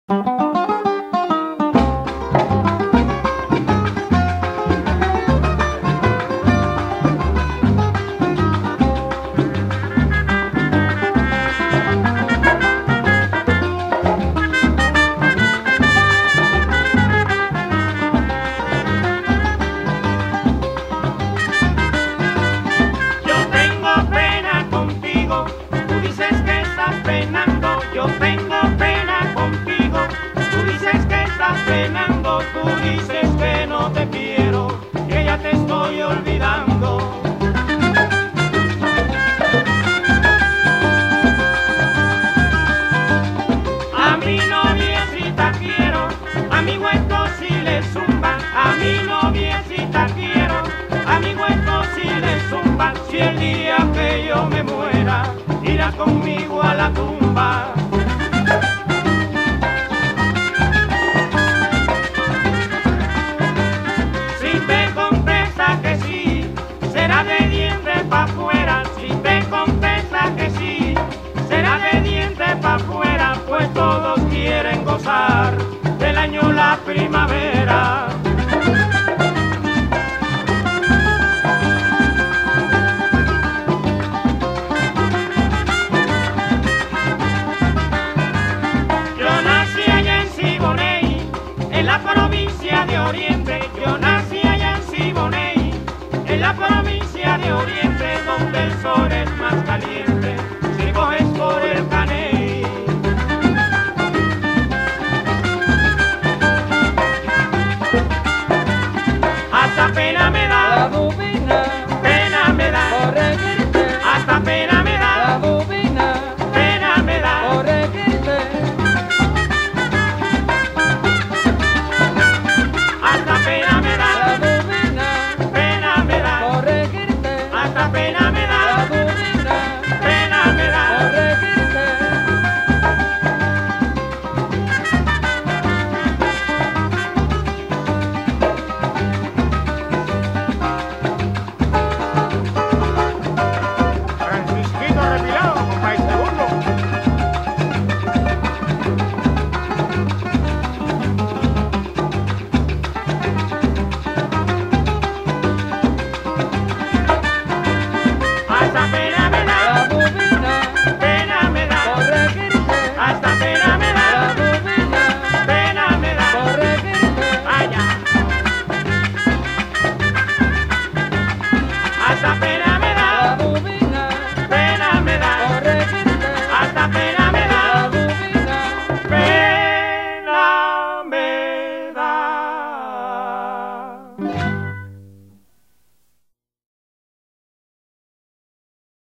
Yo tengo pena contigo, tú dices que estás penando, tú dices que no te quiero, que ya te estoy olvidando. A mi noviecita quiero, a mi hueco si le zumban, a mi noviecita quiero, a mi hueco si le zumban, si el día que yo me muera, irás conmigo a la tumba. Si te contesta que sí, será de dientes pa' afuera. Si te contesta que sí, será de dientes pa' afuera, pues todos quieren gozar del año la primavera. De Oriente, yo nací allá en Siboney, en la provincia de Oriente, donde el sol es más caliente, si coges por el Caney. Hasta pena me da, la bobina, pena me da, corregirte, hasta pena me da, la bobina, pena me da, corregirte. hasta pena me da, La bobina, pena me da, corregirte, hasta pena me la da, bobina, pena me da. corregirte. Francisquito arrepilado con país segundo. Hasta pena me da, La bobina, pena me da, corregirte, hasta pena me la da, bobina, pena me da. corregirte. Vaya. Hasta pena me La da, bobina, pena me da, corregirte, hasta pena me la da, bobina. pena me da.